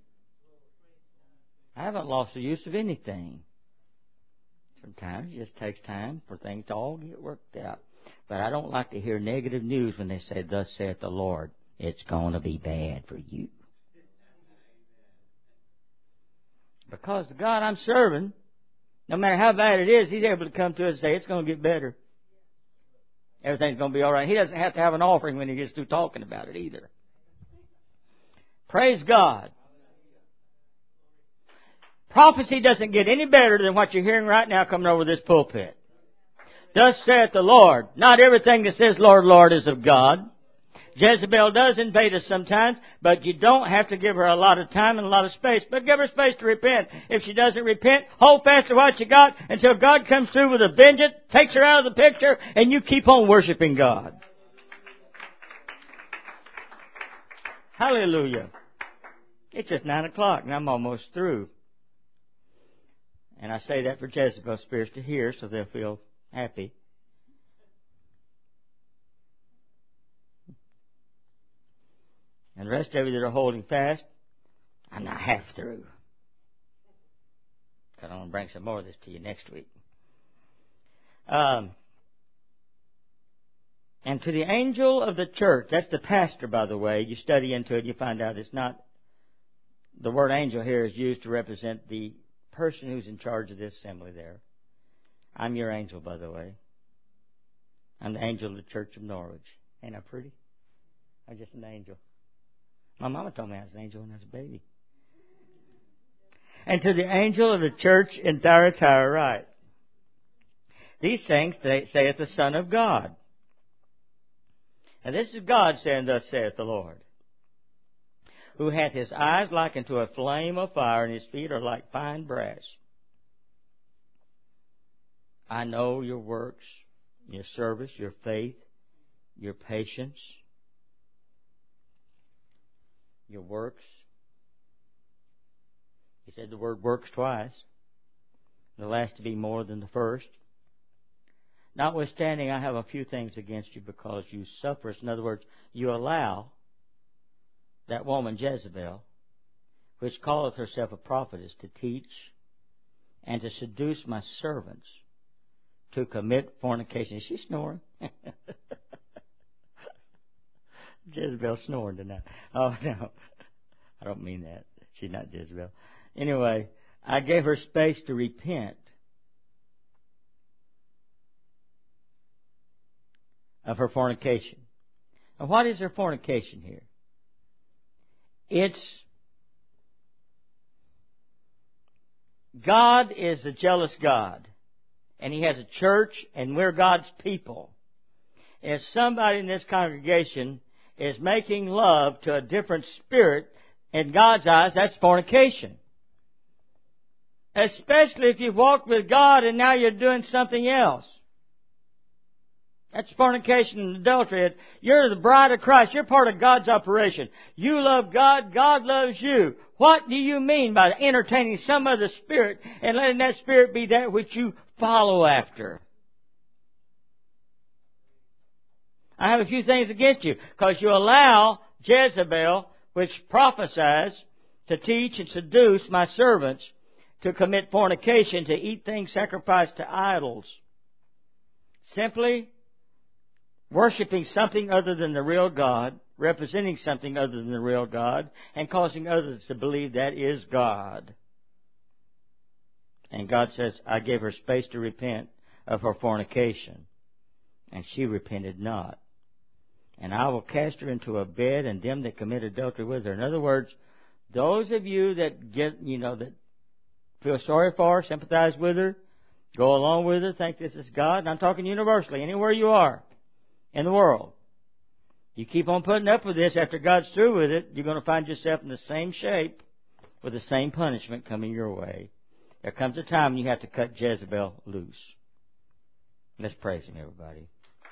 I haven't lost the use of anything. Sometimes it just takes time for things to all get worked out. But I don't like to hear negative news when they say, "Thus saith the Lord." It's going to be bad for you. Because the God I'm serving, no matter how bad it is, He's able to come to us and say, "It's going to get better. Everything's going to be all right." He doesn't have to have an offering when He gets through talking about it either. Praise God. Prophecy doesn't get any better than what you're hearing right now coming over this pulpit. Thus saith the Lord. Not everything that says Lord, Lord is of God. Jezebel does invade us sometimes, but you don't have to give her a lot of time and a lot of space. But give her space to repent. If she doesn't repent, hold fast to what you got until God comes through with a vengeance, takes her out of the picture, and you keep on worshiping God. Hallelujah. It's just 9 o'clock and I'm almost through. And I say that for Jezebel spirits to hear so they'll feel happy. And the rest of you that are holding fast, I'm not half through. Because I'm going to bring some more of this to you next week. And to the angel of the church, that's the pastor, by the way. You study into it, you find out it's not, the word angel here is used to represent the person who's in charge of this assembly there. I'm your angel, by the way. I'm the angel of the church of Norwich. Ain't I pretty? I'm just an angel. My mama told me I was an angel when I was a baby. And to the angel of the church in Thyatira write, these things saith the Son of God. And this is God saying, "Thus saith the Lord, who hath His eyes like unto a flame of fire, and His feet are like fine brass. I know your works, your service, your faith, your patience, your works." He said the word works twice. The last to be more than the first. "Notwithstanding, I have a few things against you, because you suffer." In other words, you allow that woman Jezebel, which calleth herself a prophetess, to teach and to seduce my servants to commit fornication. Is she snoring? Jezebel snoring tonight. Oh, no. I don't mean that. She's not Jezebel. Anyway, I gave her space to repent of her fornication. And what is her fornication here? It's God is a jealous God, and He has a church, and we're God's people. If somebody in this congregation is making love to a different spirit, in God's eyes, that's fornication. Especially if you've walked with God and now you're doing something else. That's fornication and adultery. You're the bride of Christ. You're part of God's operation. You love God. God loves you. What do you mean by entertaining some other spirit and letting that spirit be that which you follow after? I have a few things against you, because you allow Jezebel, which prophesies, to teach and seduce my servants to commit fornication, to eat things sacrificed to idols. simply worshiping something other than the real God, representing something other than the real God, and causing others to believe that is God. And God says, I gave her space to repent of her fornication, and she repented not. And I will cast her into a bed, and them that commit adultery with her. In other words, those of you that that feel sorry for her, sympathize with her, go along with her, think this is God, and I'm talking universally, anywhere you are in the world. You keep on putting up with this after God's through with it, you're going to find yourself in the same shape with the same punishment coming your way. There comes a time when you have to cut Jezebel loose. Let's praise Him, everybody.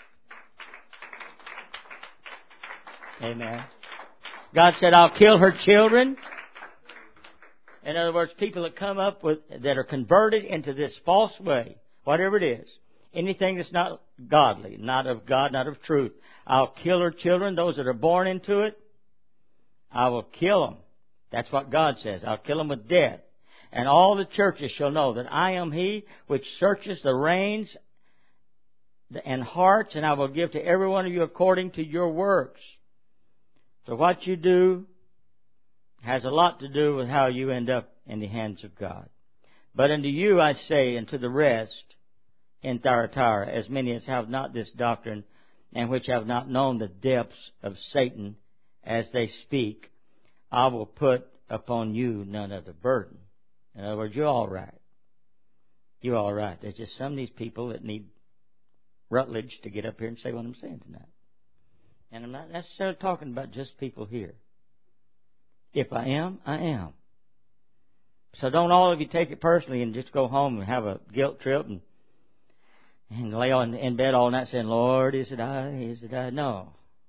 Amen. God said, I'll kill her children. In other words, people that come up with, that are converted into this false way, whatever it is, anything that's not godly, not of God, not of truth, I'll kill her children, those that are born into it, I will kill them. That's what God says. I'll kill them with death. And all the churches shall know that I am He which searches the reins and hearts, and I will give to every one of you according to your works. So what you do has a lot to do with how you end up in the hands of God. But unto you I say, and to the rest in Thyatira, as many as have not this doctrine, and which have not known the depths of Satan as they speak, I will put upon you none other burden. In other words, you're all right. You're all right. There's just some of these people that need Rutledge to get up here and say what I'm saying tonight. And I'm not necessarily talking about just people here. If I am, I am. So don't all of you take it personally and just go home and have a guilt trip and lay in bed all night saying, Lord, is it I? Is it I? No.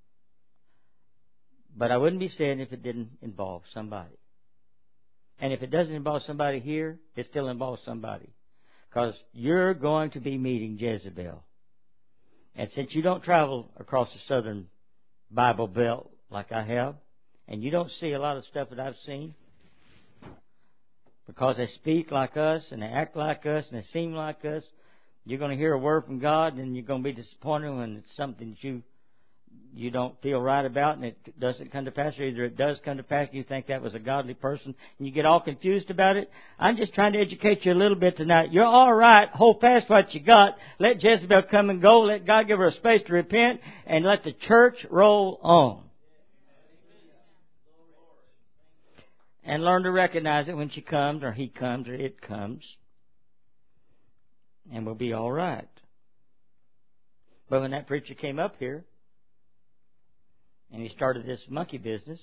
But I wouldn't be saying if it didn't involve somebody. And if it doesn't involve somebody here, it still involves somebody. Because you're going to be meeting Jezebel. And since you don't travel across the southern Bible belt like I have, and you don't see a lot of stuff that I've seen, because they speak like us, and they act like us, and they seem like us, you're going to hear a word from God, and you're going to be disappointed when it's something that you don't feel right about, and it doesn't come to pass, or either it does come to pass, and you think that was a godly person, and you get all confused about it. I'm just trying to educate you a little bit tonight. You're all right. Hold fast what you got. Let Jezebel come and go. Let God give her a space to repent, and let the church roll on. And learn to recognize it when she comes, or he comes, or it comes. And we'll be all right. But when that preacher came up here, and he started this monkey business,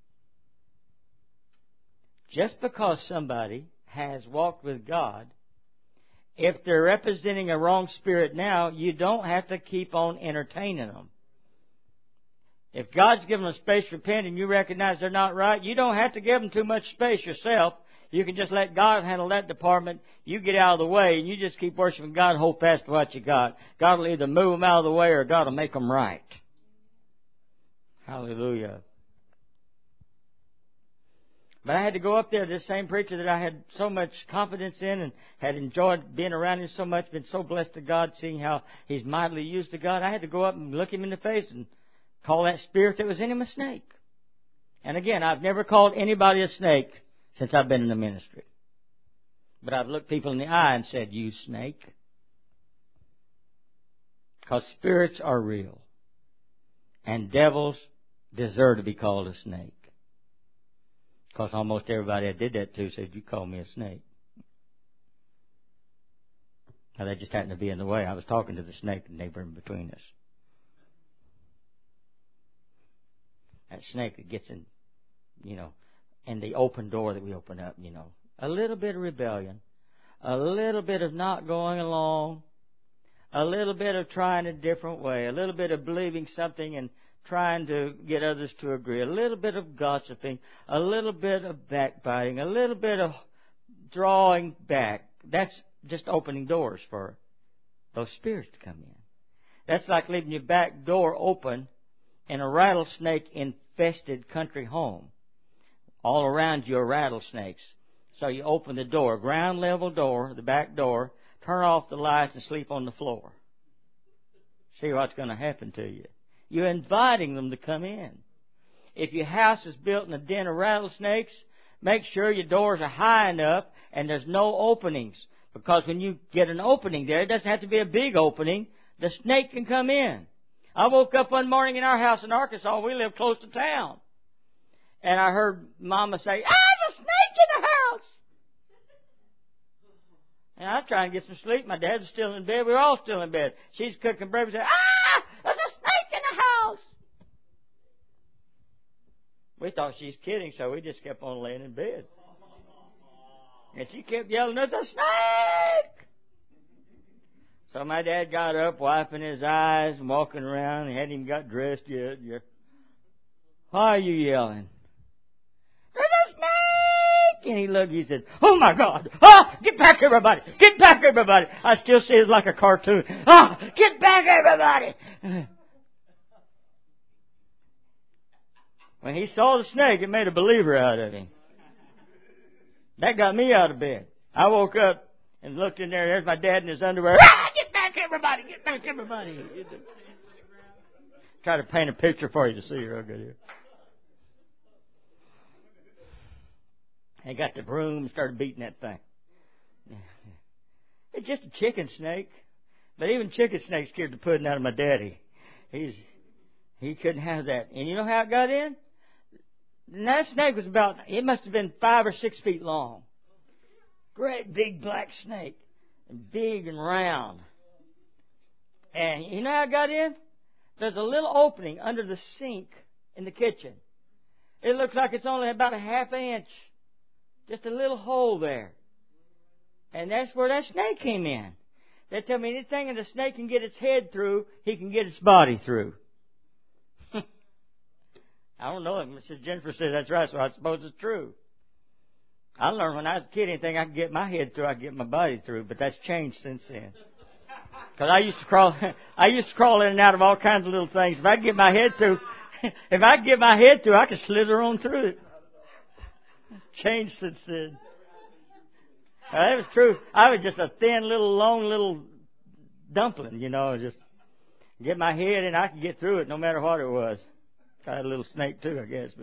just because somebody has walked with God, if they're representing a wrong spirit now, you don't have to keep on entertaining them. If God's given them space to repent and you recognize they're not right, you don't have to give them too much space yourself. You can just let God handle that department. You get out of the way and you just keep worshiping God and hold fast to what you got. God will either move them out of the way or God will make them right. Hallelujah. But I had to go up there to this same preacher that I had so much confidence in and had enjoyed being around him so much, been so blessed to God, seeing how he's mightily used to God. I had to go up and look him in the face and call that spirit that was in him a snake. And again, I've never called anybody a snake since I've been in the ministry. But I've looked people in the eye and said, you snake. Because spirits are real. And devils deserve to be called a snake. Because almost everybody I did that to said, you call me a snake. Now that just happened to be in the way. I was talking to the snake and they were in between us. That snake that gets in, in the open door that we open up, a little bit of rebellion, a little bit of not going along, a little bit of trying a different way, a little bit of believing something and trying to get others to agree, a little bit of gossiping, a little bit of backbiting, a little bit of drawing back. That's just opening doors for those spirits to come in. That's like leaving your back door open in a rattlesnake-infested country home. All around you are rattlesnakes. So you open the door, ground level door, the back door, turn off the lights and sleep on the floor. See what's going to happen to you. You're inviting them to come in. If your house is built in a den of rattlesnakes, make sure your doors are high enough and there's no openings. Because when you get an opening there, it doesn't have to be a big opening. The snake can come in. I woke up one morning in our house in Arkansas. We live close to town. And I heard Mama say, "There's a snake in the house." And I was trying to get some sleep. My dad was still in bed. We were all still in bed. She's cooking breakfast. Said, "There's a snake in the house." We thought she was kidding, so we just kept on laying in bed. And she kept yelling, "There's a snake!" So my dad got up, wiping his eyes and walking around. He hadn't even got dressed yet. "Why are you yelling?" "There's a snake!" And he looked, he said, "Oh my God! Get back, everybody! Get back, everybody!" I still see it like a cartoon. Get back, everybody! When he saw the snake, it made a believer out of him. That got me out of bed. I woke up and looked in there. There's my dad in his underwear. Get back, everybody! Get back, everybody! Try to paint a picture for you to see real good here. They got the broom and started beating that thing. It's just a chicken snake. But even chicken snakes scared the pudding out of my daddy. He couldn't have that. And you know how it got in? And that snake was it must have been 5 or 6 feet long. Great big black snake. And big and round. And you know how it got in? There's a little opening under the sink in the kitchen. It looks like it's only about a ½ inch. Just a little hole there. And that's where that snake came in. They tell me anything that a snake can get its head through, he can get its body through. I don't know. Mrs. Jennifer says that's right, so I suppose it's true. I learned when I was a kid, anything I could get my head through, I could get my body through. But that's changed since then. Because I used to crawl in and out of all kinds of little things. If I could get my head through, I could slither on through it. Changed since then. That was true. I was just a thin, long little dumpling, just get my head and I could get through it no matter what it was. I had a little snake too, I guess,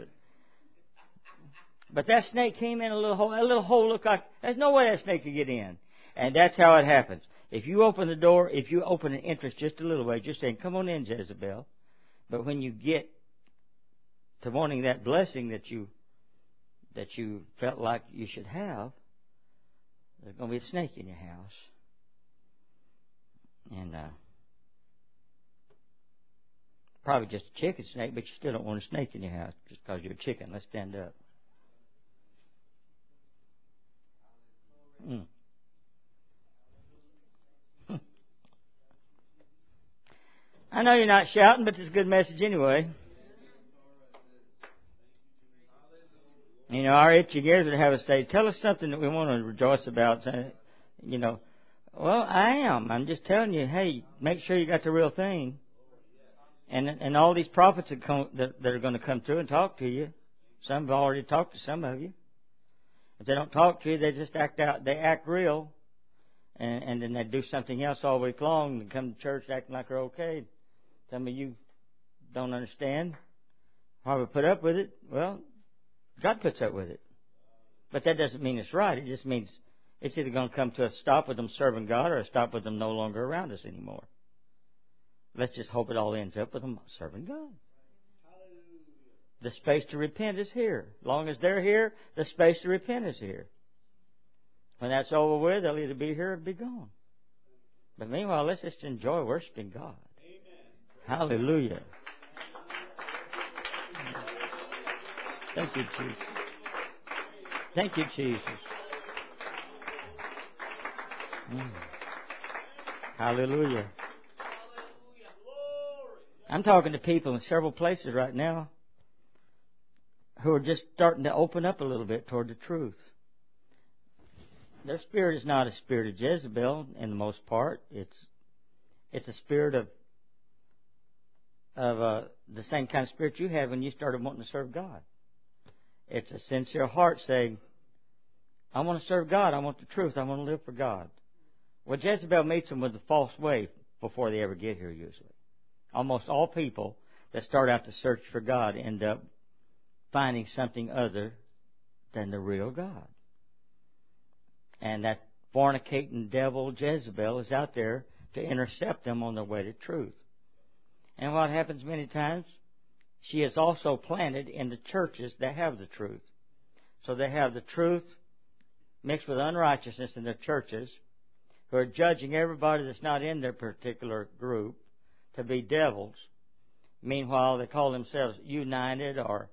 but that snake came in a little hole. That little hole looked like there's no way that snake could get in. And that's how it happens. If you open the door, if you open an entrance just a little way, just saying, "Come on in, Jezebel." But when you get to wanting that blessing that you felt like you should have, there's going to be a snake in your house. And probably just a chicken snake, but you still don't want a snake in your house just because you're a chicken. Let's stand up. I know you're not shouting, but it's a good message anyway. Our itching ears would have us say, "Tell us something that we want to rejoice about." Well, I am. I'm just telling you, hey, make sure you got the real thing. And all these prophets that are going to come through and talk to you, some have already talked to some of you. If they don't talk to you, they just act out. They act real, and then they do something else all week long and come to church acting like they're okay. Some of you don't understand why we put up with it. Well, God puts up with it. But that doesn't mean it's right. It just means it's either going to come to a stop with them serving God or a stop with them no longer around us anymore. Let's just hope it all ends up with them serving God. The space to repent is here. As long as they're here, the space to repent is here. When that's over with, they'll either be here or be gone. But meanwhile, let's just enjoy worshiping God. Amen. Hallelujah. Thank you, Jesus. Thank you, Jesus. Hallelujah. I'm talking to people in several places right now who are just starting to open up a little bit toward the truth. Their spirit is not a spirit of Jezebel in the most part. It's a spirit of the same kind of spirit you had when you started wanting to serve God. It's a sincere heart saying, "I want to serve God. I want the truth. I want to live for God." Well, Jezebel meets them with the false way before they ever get here, usually. Almost all people that start out to search for God end up finding something other than the real God. And that fornicating devil Jezebel is out there to intercept them on their way to truth. And what happens many times, she is also planted in the churches that have the truth. So they have the truth mixed with unrighteousness in their churches, who are judging everybody that's not in their particular group to be devils. Meanwhile, they call themselves United or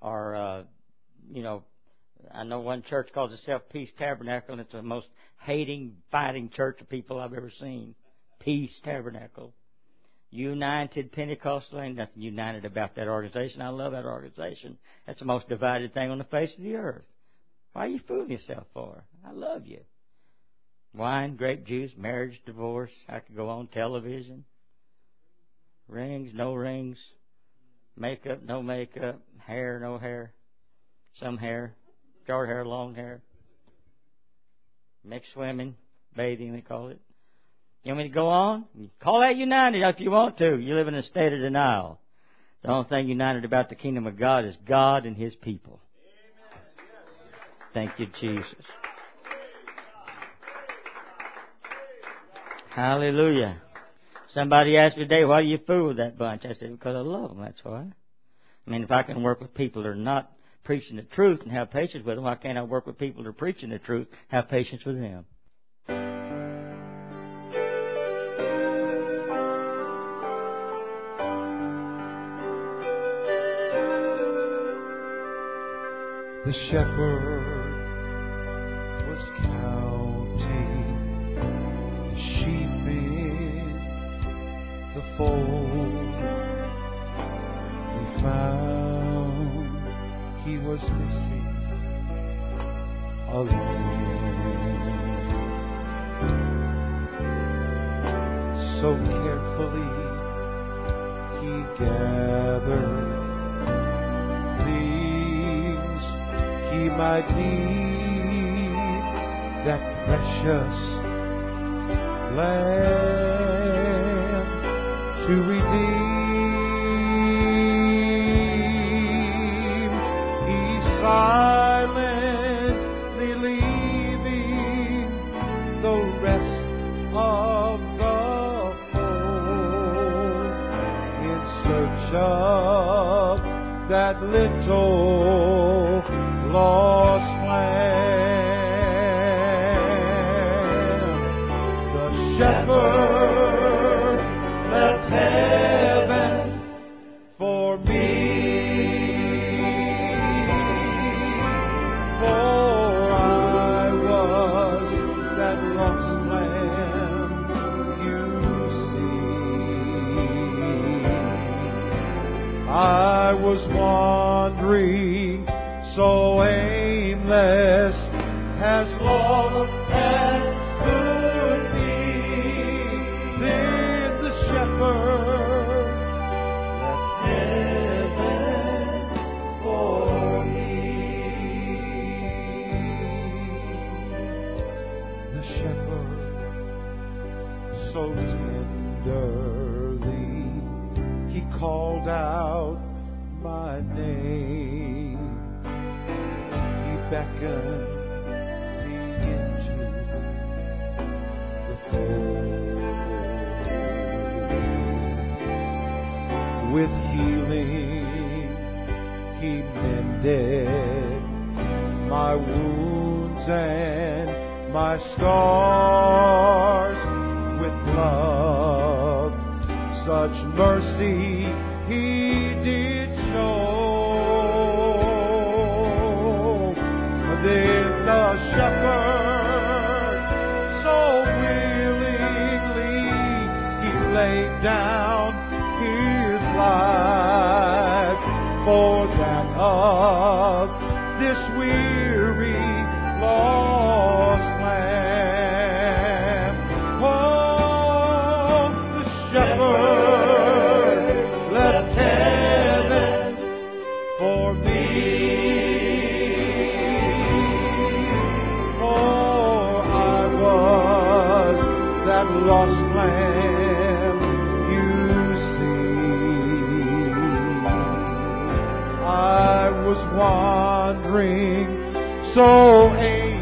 I know one church calls itself Peace Tabernacle, and it's the most hating, fighting church of people I've ever seen. Peace Tabernacle. United Pentecostal, ain't nothing united about that organization. I love that organization. That's the most divided thing on the face of the earth. Why are you fooling yourself for? I love you. Wine, grape juice, marriage, divorce. I could go on. Television. Rings, no rings. Makeup, no makeup. Hair, no hair. Some hair. Short hair, long hair. Mixed swimming, bathing, they call it. You want me to go on? Call that united if you want to. You live in a state of denial. The only thing united about the kingdom of God is God and His people. Thank you, Jesus. Hallelujah. Somebody asked me today, why do you fool with that bunch? I said, because I love them, that's why. I mean, if I can work with people that are not preaching the truth and have patience with them, why can't I work with people that are preaching the truth, have patience with them? The shepherd was counting the sheep in the fold. He found he was missing a lamb. So carefully he gathered he might need that precious lamb to redeem. He's silently leaving the rest of the fold in search of that little lost lamb. The shepherd left heaven for me, for I was that lost lamb, you see. I was wandering so aimless, as lost as could be. Then the shepherd left heaven for me. The shepherd so tenderly, he called out my name. Beckoned me into the fold. With healing, he mended my wounds and my scars. With love, such mercy he did show. Then the shepherd so willingly he laid down his life for that of this weary lost lamb. Oh, the shepherd left heaven for me. Lost lamb, you see. was wandering, so